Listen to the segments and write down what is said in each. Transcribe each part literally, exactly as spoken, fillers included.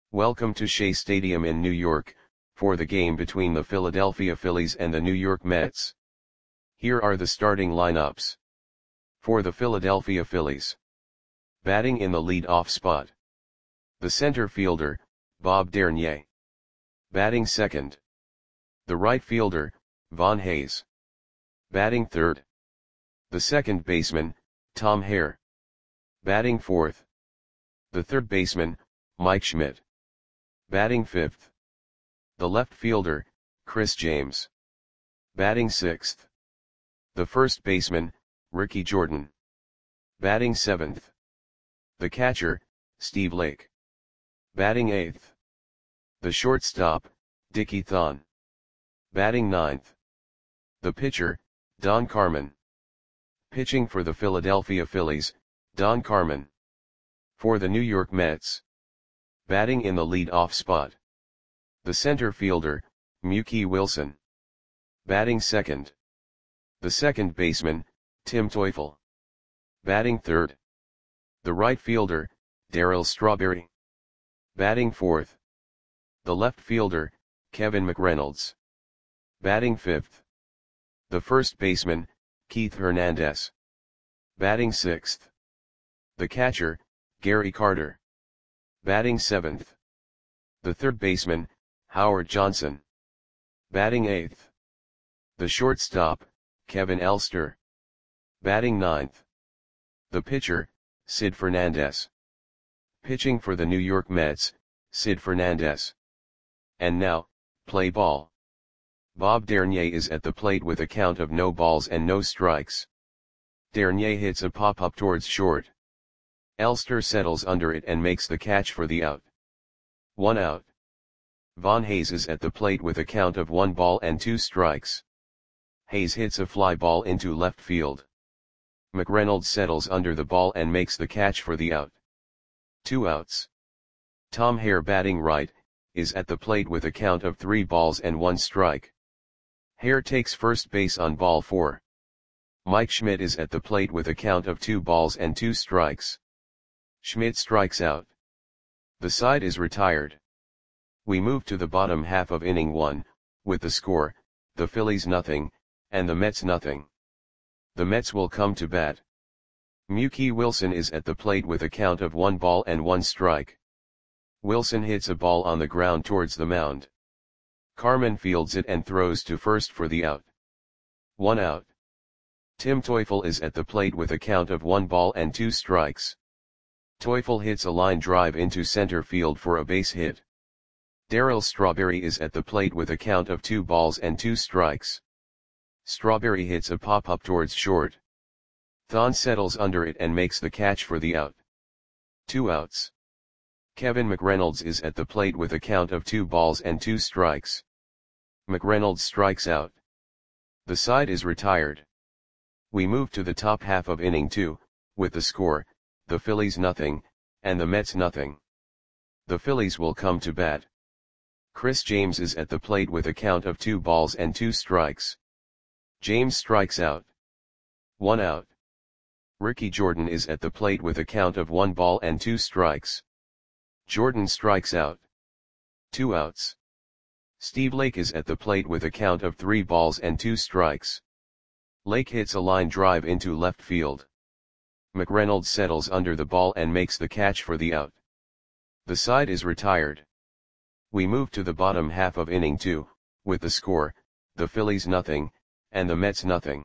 Welcome to Shea Stadium in New York, for the game between the Philadelphia Phillies and the New York Mets. Here are the starting lineups. For the Philadelphia Phillies. Batting in the lead-off spot. The center fielder, Bob Dernier. Batting second. The right fielder, Von Hayes. Batting third. The second baseman, Tom Hare. Batting fourth. The third baseman, Mike Schmidt. Batting fifth. The left fielder, Chris James. Batting sixth. The first baseman, Ricky Jordan. Batting seventh. The catcher, Steve Lake. Batting eighth. The shortstop, Dickie Thon. Batting ninth. The pitcher, Don Carmen. Pitching for the Philadelphia Phillies, Don Carmen. For the New York Mets. Batting in the lead-off spot. The center fielder, Mookie Wilson. Batting second. The second baseman, Tim Teufel. Batting third. The right fielder, Darryl Strawberry. Batting fourth. The left fielder, Kevin McReynolds. Batting fifth. The first baseman, Keith Hernandez. Batting sixth. The catcher, Gary Carter. Batting seventh. The third baseman, Howard Johnson. Batting eighth. The shortstop, Kevin Elster. Batting ninth. The pitcher, Sid Fernandez. Pitching for the New York Mets, Sid Fernandez. And now, play ball. Bob Dernier is at the plate with a count of no balls and no strikes. Dernier hits a pop-up towards short. Elster settles under it and makes the catch for the out. One out. Von Hayes is at the plate with a count of one ball and two strikes. Hayes hits a fly ball into left field. McReynolds settles under the ball and makes the catch for the out. Two outs. Tom Hare, batting right, is at the plate with a count of three balls and one strike. Hare takes first base on ball four. Mike Schmidt is at the plate with a count of two balls and two strikes. Schmidt strikes out. The side is retired. We move to the bottom half of inning one, with the score, the Phillies nothing, and the Mets nothing. The Mets will come to bat. Mookie Wilson is at the plate with a count of one ball and one strike. Wilson hits a ball on the ground towards the mound. Carmen fields it and throws to first for the out. One out. Tim Teufel is at the plate with a count of one ball and two strikes. Teufel hits a line drive into center field for a base hit. Darryl Strawberry is at the plate with a count of two balls and two strikes. Strawberry hits a pop-up towards short. Thon settles under it and makes the catch for the out. Two outs. Kevin McReynolds is at the plate with a count of two balls and two strikes. McReynolds strikes out. The side is retired. We move to the top half of inning two, with the score, the Phillies nothing, and the Mets nothing. The Phillies will come to bat. Chris James is at the plate with a count of two balls and two strikes. James strikes out. One out. Ricky Jordan is at the plate with a count of one ball and two strikes. Jordan strikes out. Two outs. Steve Lake is at the plate with a count of three balls and two strikes. Lake hits a line drive into left field. McReynolds settles under the ball and makes the catch for the out. The side is retired. We move to the bottom half of inning two, with the score, the Phillies nothing, and the Mets nothing.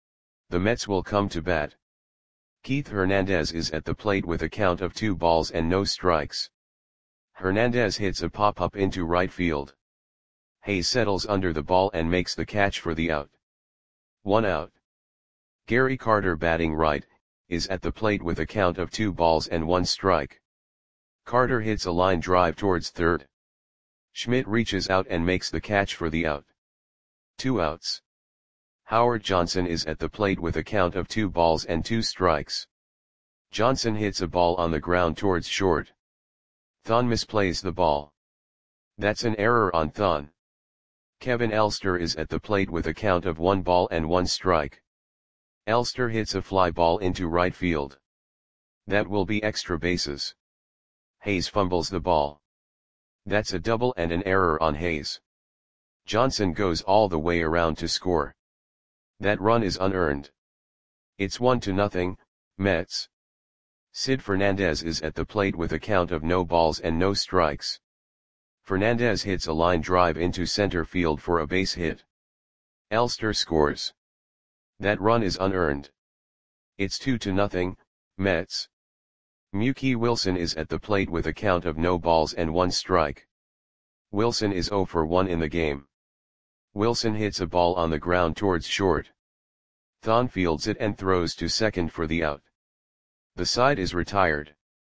The Mets will come to bat. Keith Hernandez is at the plate with a count of two balls and no strikes. Hernandez hits a pop-up into right field. Hayes settles under the ball and makes the catch for the out. One out. Gary Carter, batting right, is at the plate with a count of two balls and one strike. Carter hits a line drive towards third. Schmidt reaches out and makes the catch for the out. Two outs. Howard Johnson is at the plate with a count of two balls and two strikes. Johnson hits a ball on the ground towards short. Thon misplays the ball. That's an error on Thon. Kevin Elster is at the plate with a count of one ball and one strike. Elster hits a fly ball into right field. That will be extra bases. Hayes fumbles the ball. That's a double and an error on Hayes. Johnson goes all the way around to score. That run is unearned. It's one to nothing, Mets. Sid Fernandez is at the plate with a count of no balls and no strikes. Fernandez hits a line drive into center field for a base hit. Elster scores. That run is unearned. It's two to nothing, Mets. Mookie Wilson is at the plate with a count of no balls and one strike. Wilson is zero for one in the game. Wilson hits a ball on the ground towards short. Thon fields it and throws to second for the out. The side is retired.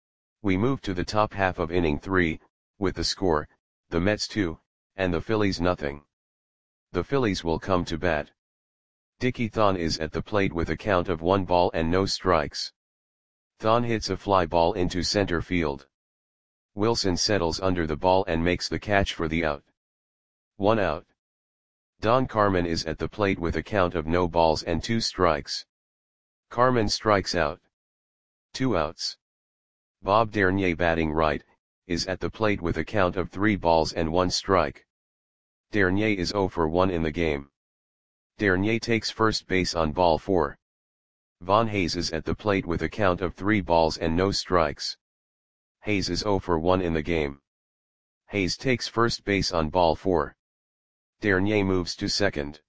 We move to the top half of inning three, with the score, the Mets two, and the Phillies nothing. The Phillies will come to bat. Dickie Thon is at the plate with a count of one ball and no strikes. Thon hits a fly ball into center field. Wilson settles under the ball and makes the catch for the out. One out. Don Carmen is at the plate with a count of no balls and two strikes. Carmen strikes out. Two outs. Bob Dernier, batting right, is at the plate with a count of three balls and one strike. Dernier is zero for one in the game. Dernier takes first base on ball four. Von Hayes is at the plate with a count of three balls and no strikes. Hayes is zero for one in the game. Hayes takes first base on ball four. Dernier moves to second.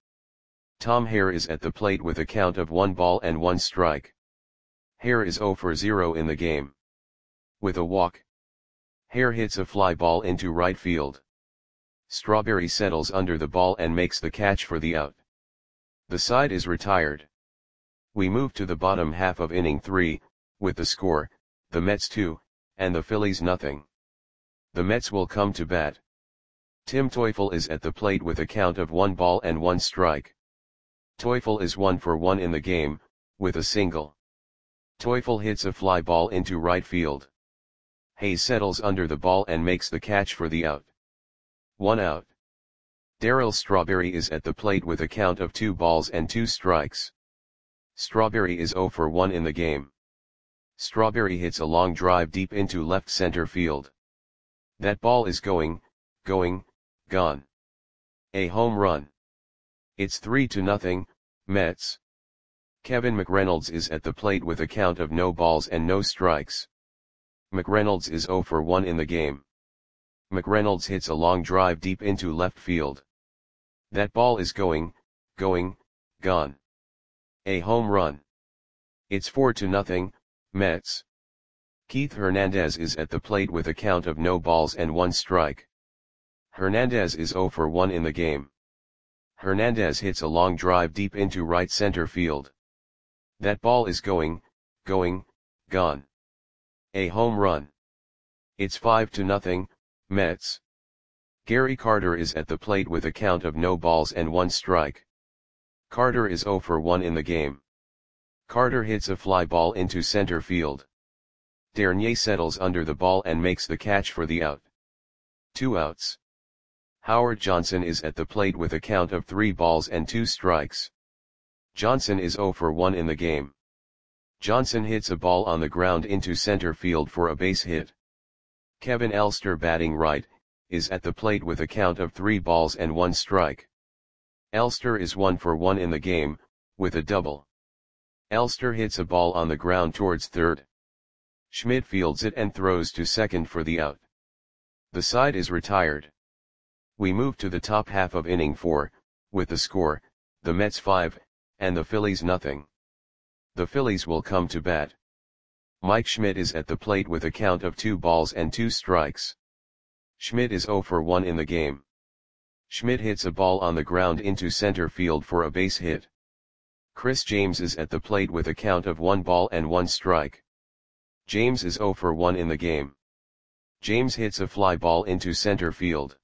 Tom Hare is at the plate with a count of one ball and one strike. Hare is zero for zero in the game. With a walk, Hare hits a fly ball into right field. Strawberry settles under the ball and makes the catch for the out. The side is retired. We move to the bottom half of inning three, with the score, the Mets two, and the Phillies nothing. The Mets will come to bat. Tim Teufel is at the plate with a count of one ball and one strike. Teufel is one for one in the game, with a single. Teufel hits a fly ball into right field. Hayes settles under the ball and makes the catch for the out. One out. Darryl Strawberry is at the plate with a count of two balls and two strikes. Strawberry is zero for one in the game. Strawberry hits a long drive deep into left center field. That ball is going, going, gone. A home run. It's three to nothing, Mets. Kevin McReynolds is at the plate with a count of no balls and no strikes. McReynolds is zero for one in the game. McReynolds hits a long drive deep into left field. That ball is going, going, gone. A home run. It's four to nothing, Mets. Keith Hernandez is at the plate with a count of no balls and one strike. Hernandez is zero for one in the game. Hernandez hits a long drive deep into right center field. That ball is going, going, gone. A home run. It's five to nothing, Mets. Gary Carter is at the plate with a count of no balls and one strike. Carter is zero for one in the game. Carter hits a fly ball into center field. Dernier settles under the ball and makes the catch for the out. Two outs. Howard Johnson is at the plate with a count of three balls and two strikes. Johnson is zero for one in the game. Johnson hits a ball on the ground into center field for a base hit. Kevin Elster, batting right, is at the plate with a count of three balls and one strike. Elster is one for one in the game, with a double. Elster hits a ball on the ground towards third. Schmidt fields it and throws to second for the out. The side is retired. We move to the top half of inning four, with the score, the Mets five, and the Phillies nothing. The Phillies will come to bat. Mike Schmidt is at the plate with a count of two balls and two strikes. Schmidt is zero for one in the game. Schmidt hits a ball on the ground into center field for a base hit. Chris James is at the plate with a count of one ball and one strike. James is zero for one in the game. James hits a fly ball into center field.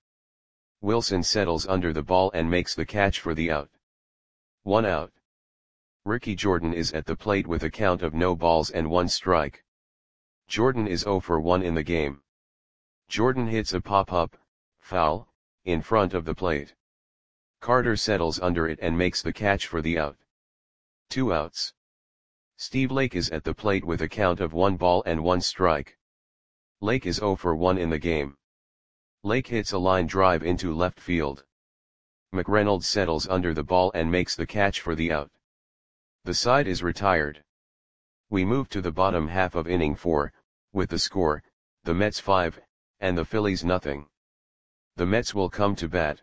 Wilson settles under the ball and makes the catch for the out. One out. Ricky Jordan is at the plate with a count of no balls and one strike. Jordan is zero for one in the game. Jordan hits a pop-up, foul, in front of the plate. Carter settles under it and makes the catch for the out. Two outs. Steve Lake is at the plate with a count of one ball and one strike. Lake is zero for one in the game. Lake hits a line drive into left field. McReynolds settles under the ball and makes the catch for the out. The side is retired. We move to the bottom half of inning four, with the score, the Mets five, and the Phillies nothing. The Mets will come to bat.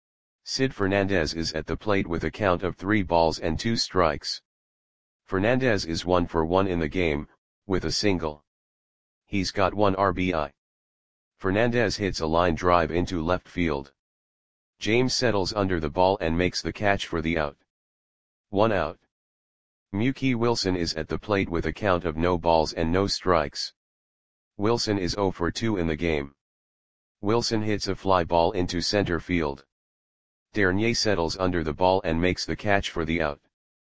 Sid Fernandez is at the plate with a count of three balls and two strikes. Fernandez is one for one in the game, with a single. He's got one R B I. Fernandez hits a line drive into left field. James settles under the ball and makes the catch for the out. One out. Mookie Wilson is at the plate with a count of no balls and no strikes. Wilson is zero for two in the game. Wilson hits a fly ball into center field. Dernier settles under the ball and makes the catch for the out.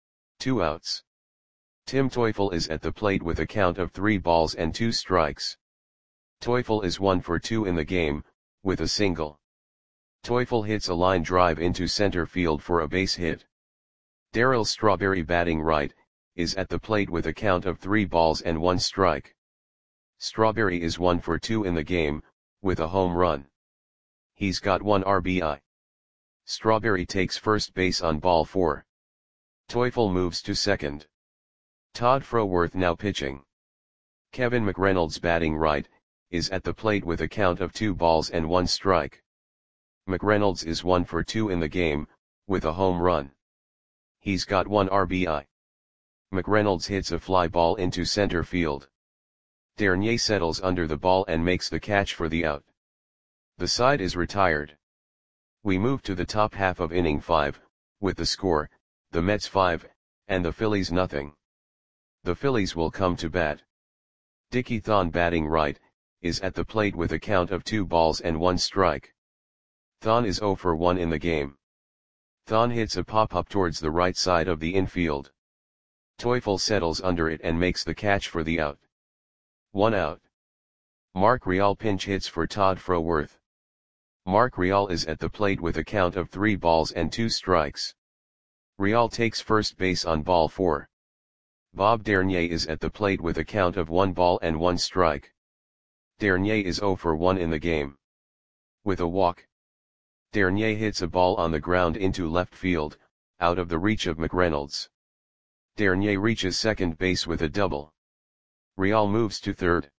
Two outs. Tim Teufel is at the plate with a count of three balls and two strikes. Teufel is one for two in the game, with a single. Teufel hits a line drive into center field for a base hit. Darryl Strawberry, batting right, is at the plate with a count of three balls and one strike. Strawberry is one for two in the game, with a home run. He's got one R B I. Strawberry takes first base on ball four. Teufel moves to second. Todd Froworth now pitching. Kevin McReynolds, batting right, is at the plate with a count of two balls and one strike. McReynolds is one for two in the game, with a home run. He's got one R B I. McReynolds hits a fly ball into center field. Dernier settles under the ball and makes the catch for the out. The side is retired. We move to the top half of inning five, with the score, the Mets five, and the Phillies nothing. The Phillies will come to bat. Dickie Thon, batting right, is at the plate with a count of two balls and one strike. Thon is zero for one in the game. Thon hits a pop-up towards the right side of the infield. Teufel settles under it and makes the catch for the out. One out. Mark Real pinch hits for Todd Froworth. Mark Real is at the plate with a count of three balls and two strikes. Real takes first base on ball four. Bob Dernier is at the plate with a count of one ball and one strike. Dernier is zero for one in the game. With a walk. Dernier hits a ball on the ground into left field, out of the reach of McReynolds. Dernier reaches second base with a double. Real moves to third.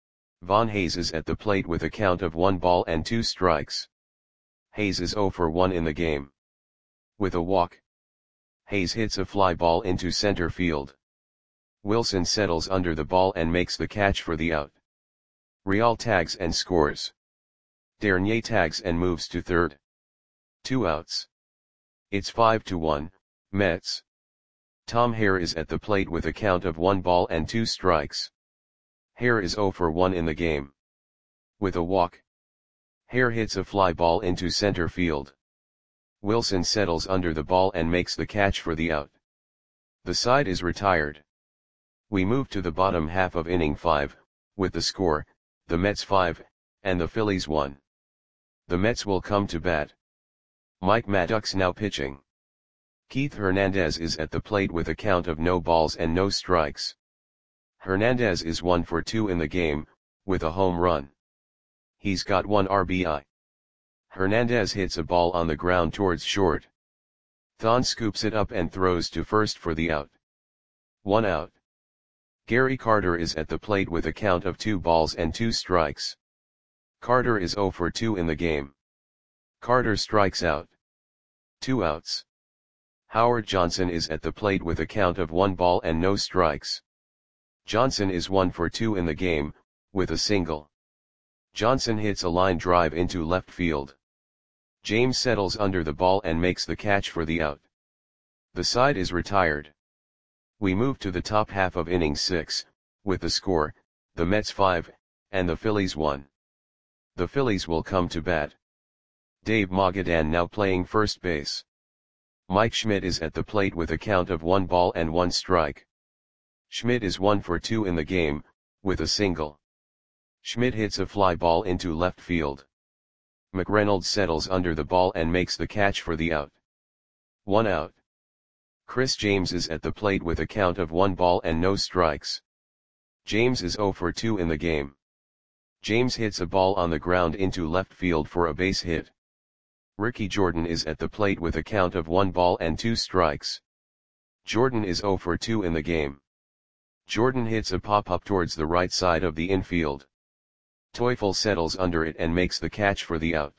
Von Hayes is at the plate with a count of one ball and two strikes. Hayes is zero for one in the game. With a walk. Hayes hits a fly ball into center field. Wilson settles under the ball and makes the catch for the out. Real tags and scores. Dernier tags and moves to third. Two outs. It's five to one, Mets. Tom Hare is at the plate with a count of one ball and two strikes. Hare is zero for one in the game. With a walk. Hare hits a fly ball into center field. Wilson settles under the ball and makes the catch for the out. The side is retired. We move to the bottom half of inning five, with the score, the Mets five, and the Phillies one. The Mets will come to bat. Mike Maddox now pitching. Keith Hernandez is at the plate with a count of no balls and no strikes. Hernandez is one for two in the game, with a home run. He's got one R B I. Hernandez hits a ball on the ground towards short. Thon scoops it up and throws to first for the out. One out. Gary Carter is at the plate with a count of two balls and two strikes. Carter is zero for two in the game. Carter strikes out. Two outs. Howard Johnson is at the plate with a count of one ball and no strikes. Johnson is one for two in the game, with a single. Johnson hits a line drive into left field. James settles under the ball and makes the catch for the out. The side is retired. We move to the top half of inning six, with the score, the Mets five, and the Phillies one. The Phillies will come to bat. Dave Magadan now playing first base. Mike Schmidt is at the plate with a count of one ball and one strike. Schmidt is one for two in the game, with a single. Schmidt hits a fly ball into left field. McReynolds settles under the ball and makes the catch for the out. One out. Chris James is at the plate with a count of one ball and no strikes. James is zero for two in the game. James hits a ball on the ground into left field for a base hit. Ricky Jordan is at the plate with a count of one ball and two strikes. Jordan is zero for two in the game. Jordan hits a pop-up towards the right side of the infield. Teufel settles under it and makes the catch for the out.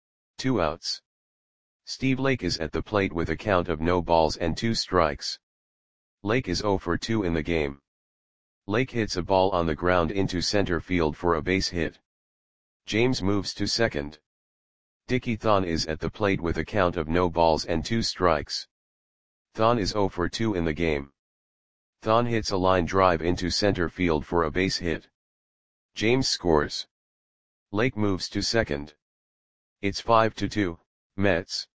Two outs. Steve Lake is at the plate with a count of no balls and two strikes. Lake is zero for two in the game. Lake hits a ball on the ground into center field for a base hit. James moves to second. Dickie Thon is at the plate with a count of no balls and two strikes. Thon is zero for two in the game. Thon hits a line drive into center field for a base hit. James scores. Lake moves to second. It's five to two, Mets.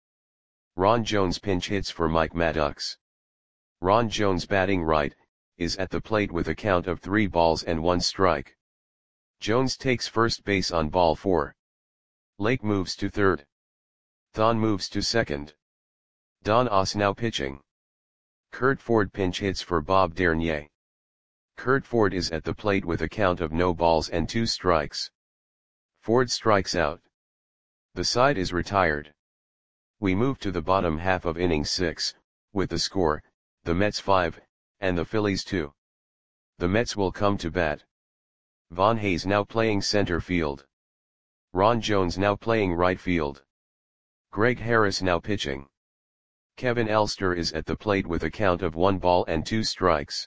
Ron Jones pinch hits for Mike Maddox. Ron Jones, batting right, is at the plate with a count of three balls and one strike. Jones takes first base on ball four. Lake moves to third. Thon moves to second. Don Oss now pitching. Kurt Ford pinch hits for Bob Dernier. Kurt Ford is at the plate with a count of no balls and two strikes. Ford strikes out. The side is retired. We move to the bottom half of inning six, with the score, the Mets five, and the Phillies two. The Mets will come to bat. Von Hayes now playing center field. Ron Jones now playing right field. Greg Harris now pitching. Kevin Elster is at the plate with a count of one ball and two strikes.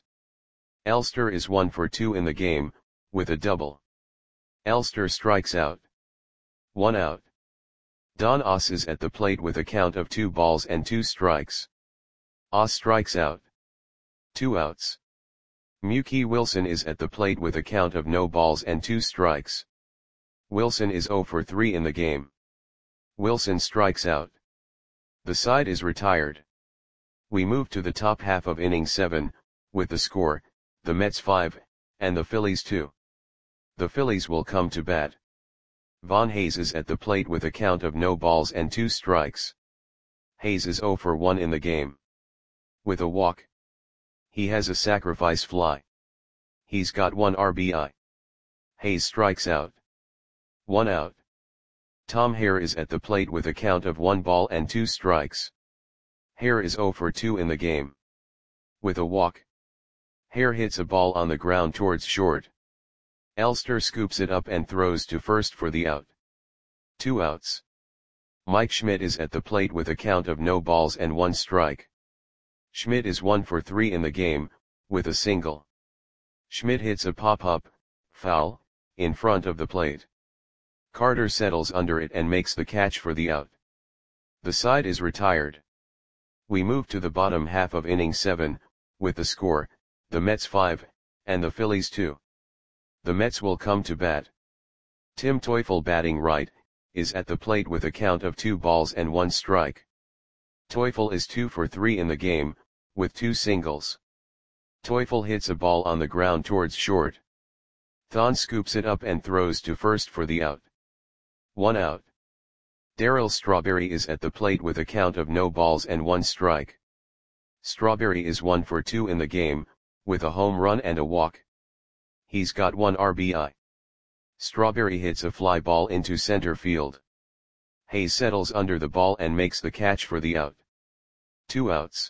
Elster is one for two in the game, with a double. Elster strikes out. One out. Don Oss is at the plate with a count of two balls and two strikes. Oss strikes out. Two outs. Mookie Wilson is at the plate with a count of no balls and two strikes. Wilson is zero for three in the game. Wilson strikes out. The side is retired. We move to the top half of inning seven, with the score, the Mets five, and the Phillies two. The Phillies will come to bat. Von Hayes is at the plate with a count of no balls and two strikes. Hayes is zero for one in the game. With a walk. He has a sacrifice fly. He's got one R B I. Hayes strikes out. One out. Tom Hare is at the plate with a count of one ball and two strikes. Hare is zero for two in the game. With a walk. Hare hits a ball on the ground towards short. Elster scoops it up and throws to first for the out. Two outs. Mike Schmidt is at the plate with a count of no balls and one strike. Schmidt is one for three in the game, with a single. Schmidt hits a pop-up, foul, in front of the plate. Carter settles under it and makes the catch for the out. The side is retired. We move to the bottom half of inning seven, with the score, the Mets five, and the Phillies two. The Mets will come to bat. Tim Teufel, batting right, is at the plate with a count of two balls and one strike. Teufel is two for three in the game, with two singles. Teufel hits a ball on the ground towards short. Thon scoops it up and throws to first for the out. One out. Darryl Strawberry is at the plate with a count of no balls and one strike. Strawberry is one for two in the game, with a home run and a walk. He's got one R B I. Strawberry hits a fly ball into center field. Hayes settles under the ball and makes the catch for the out. Two outs.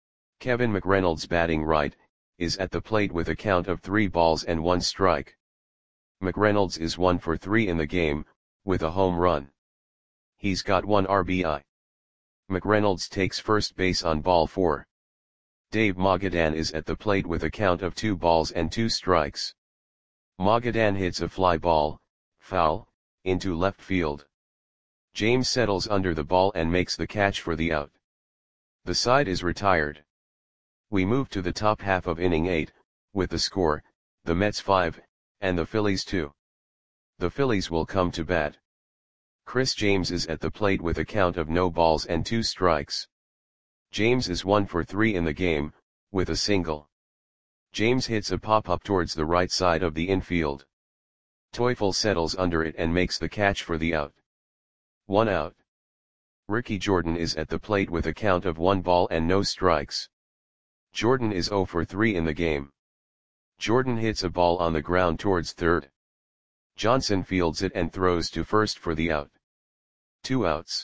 Kevin McReynolds, batting right, is at the plate with a count of three balls and one strike. McReynolds is one for three in the game, with a home run. He's got one R B I. McReynolds takes first base on ball four. Dave Magadan is at the plate with a count of two balls and two strikes. Magadan hits a fly ball, foul, into left field. James settles under the ball and makes the catch for the out. The side is retired. We move to the top half of inning eight, with the score, the Mets five, and the Phillies two. The Phillies will come to bat. Chris James is at the plate with a count of no balls and two strikes. James is one for three in the game, with a single. James hits a pop-up towards the right side of the infield. Teufel settles under it and makes the catch for the out. One out. Ricky Jordan is at the plate with a count of one ball and no strikes. Jordan is zero for three in the game. Jordan hits a ball on the ground towards third. Johnson fields it and throws to first for the out. Two outs.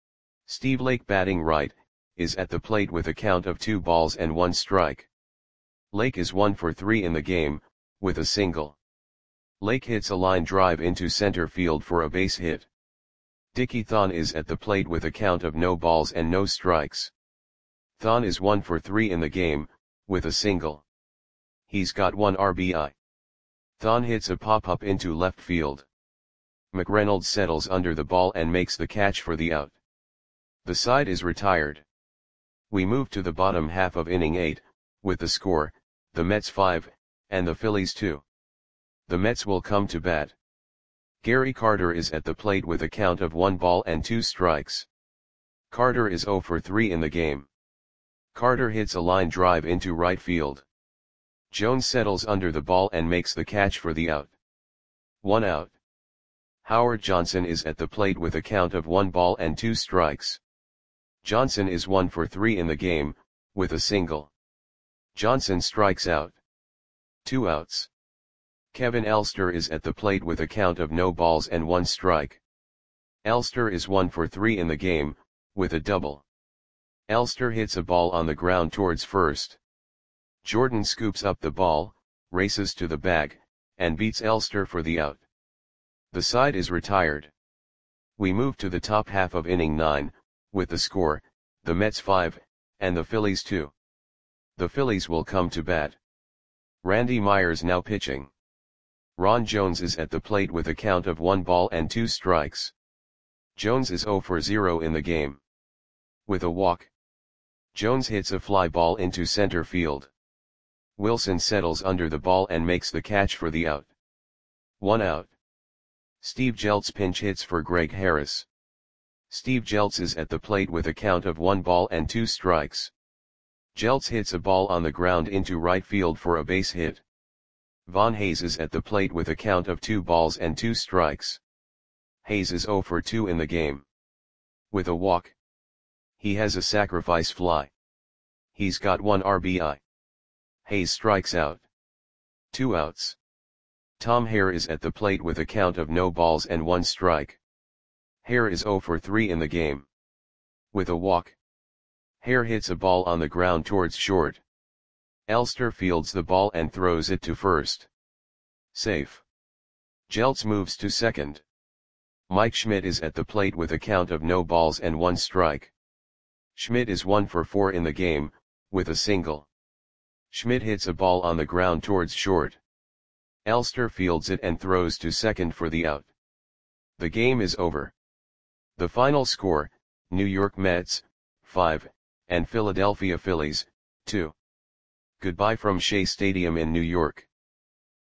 Steve Lake, batting right, is at the plate with a count of two balls and one strike. Lake is one for three in the game, with a single. Lake hits a line drive into center field for a base hit. Dickie Thon is at the plate with a count of no balls and no strikes. Thon is one for three in the game, with a single. He's got one R B I. Thon hits a pop-up into left field. McReynolds settles under the ball and makes the catch for the out. The side is retired. We move to the bottom half of inning eight, with the score, the Mets five, and the Phillies two. The Mets will come to bat. Gary Carter is at the plate with a count of one ball and two strikes. Carter is zero for three in the game. Carter hits a line drive into right field. Jones settles under the ball and makes the catch for the out. One out. Howard Johnson is at the plate with a count of one ball and two strikes. Johnson is one for three in the game, with a single. Johnson strikes out. Two outs. Kevin Elster is at the plate with a count of no balls and one strike. Elster is one for three in the game, with a double. Elster hits a ball on the ground towards first. Jordan scoops up the ball, races to the bag, and beats Elster for the out. The side is retired. We move to the top half of inning nine, with the score, the Mets five, and the Phillies two. The Phillies will come to bat. Randy Myers now pitching. Ron Jones is at the plate with a count of one ball and two strikes. Jones is zero for zero in the game. With a walk. Jones hits a fly ball into center field. Wilson settles under the ball and makes the catch for the out. One out. Steve Jeltz pinch hits for Greg Harris. Steve Jeltz is at the plate with a count of one ball and two strikes. Jeltz hits a ball on the ground into right field for a base hit. Von Hayes is at the plate with a count of two balls and two strikes. Hayes is zero for two in the game. With a walk. He has a sacrifice fly. He's got one R B I. Hayes strikes out. Two outs. Tom Hare is at the plate with a count of no balls and one strike. Hare is zero for three in the game. With a walk. Hare hits a ball on the ground towards short. Elster fields the ball and throws it to first. Safe. Jeltz moves to second. Mike Schmidt is at the plate with a count of no balls and one strike. Schmidt is one for four in the game, with a single. Schmidt hits a ball on the ground towards short. Elster fields it and throws to second for the out. The game is over. The final score, New York Mets, five, and Philadelphia Phillies, two. Goodbye from Shea Stadium in New York.